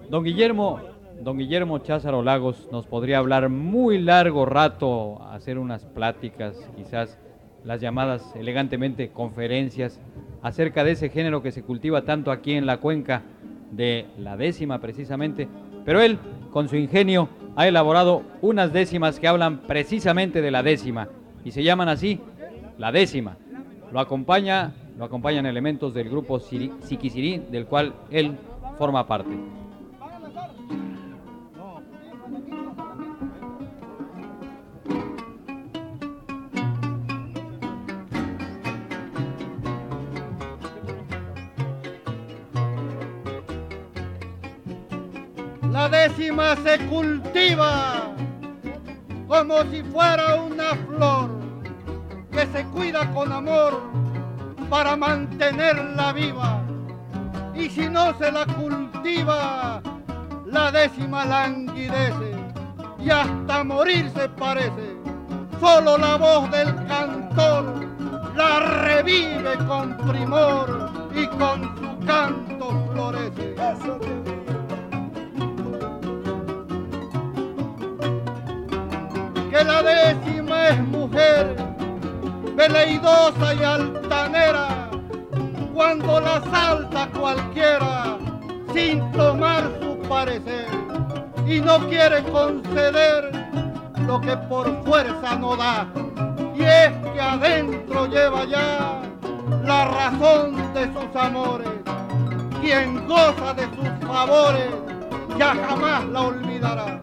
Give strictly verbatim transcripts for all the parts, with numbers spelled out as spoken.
Don Guillermo, don Guillermo Cházaro Lagos nos podría hablar muy largo rato, hacer unas pláticas, quizás las llamadas elegantemente conferencias, acerca de ese género que se cultiva tanto aquí en la cuenca de la décima precisamente, pero él, con su ingenio, ha elaborado unas décimas que hablan precisamente de la décima y se llaman así, la décima. Lo acompaña, lo acompañan elementos del grupo Siquisirí, del cual él forma parte. La décima se cultiva como si fuera una flor que se cuida con amor para mantenerla viva. Y si no se la cultiva, la décima languidece y hasta morir se parece. Solo la voz del cantor la revive con primor y con su canto florece. Que la décima es mujer, veleidosa y altanera, cuando la salta cualquiera sin tomar su parecer, y no quiere conceder lo que por fuerza no da, y es que adentro lleva ya la razón de sus amores. Quien goza de sus favores ya jamás la olvidará.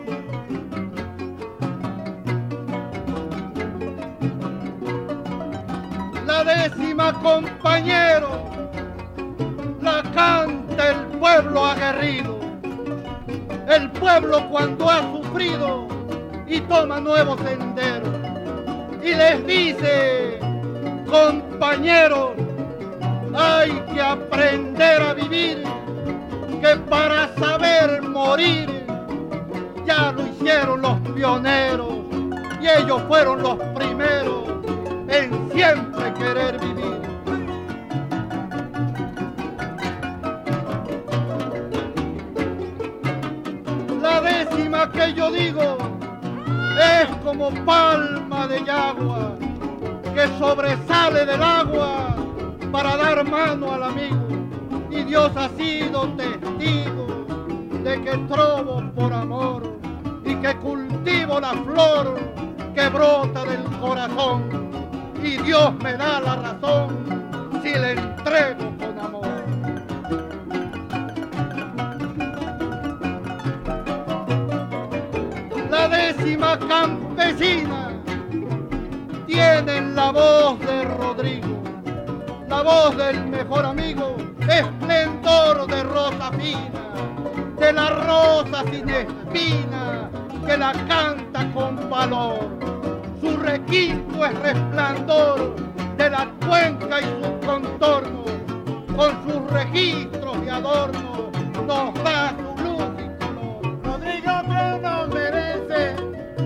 La décima, compañero, la canta el pueblo aguerrido, el pueblo cuando ha sufrido y toma nuevos senderos, y les dice, compañeros, hay que aprender a vivir, que para saber morir ya lo hicieron los pioneros, y ellos fueron los primeros en siempre querer vivir. La décima que yo digo es como palma de yagua que sobresale del agua para dar mano al amigo, y Dios ha sido testigo de que trovo por amor y que cultivo la flor que brota del corazón, y Dios me da la razón si le entrego con amor. La décima campesina tiene la voz de Rodrigo, la voz del mejor amigo, esplendor de rosa fina, de la rosa sin espina que la canta con valor. Su requinto es resplandor de la cuenca y sus contornos, con sus registros y adornos nos da su luz y color. Rodrigo Treu no merece,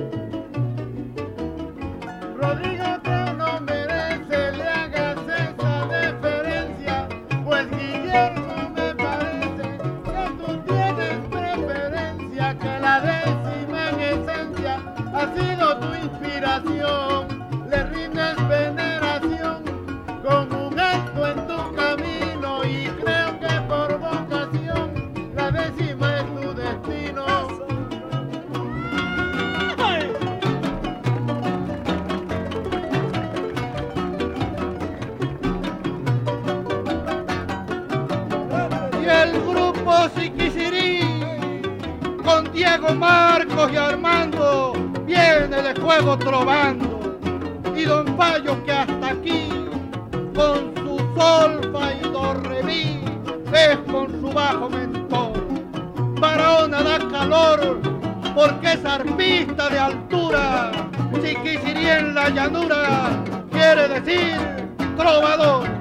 Rodrigo Treu no merece, le hagas esa deferencia, pues Guillermo me parece que tú tienes preferencia, que la décima en esencia ha sido tu inspiración, le rindes veneración con un acto en tu camino, y creo que por vocación la décima es tu destino. Y el grupo Siquisirí con Diego, Marcos y Armando viene de juego trovando, y don Payo que hasta aquí con su solfa y do re mi es con su bajo mentor. Barahona da calor porque es arpista de altura, Siquisirí en la llanura quiere decir trovador.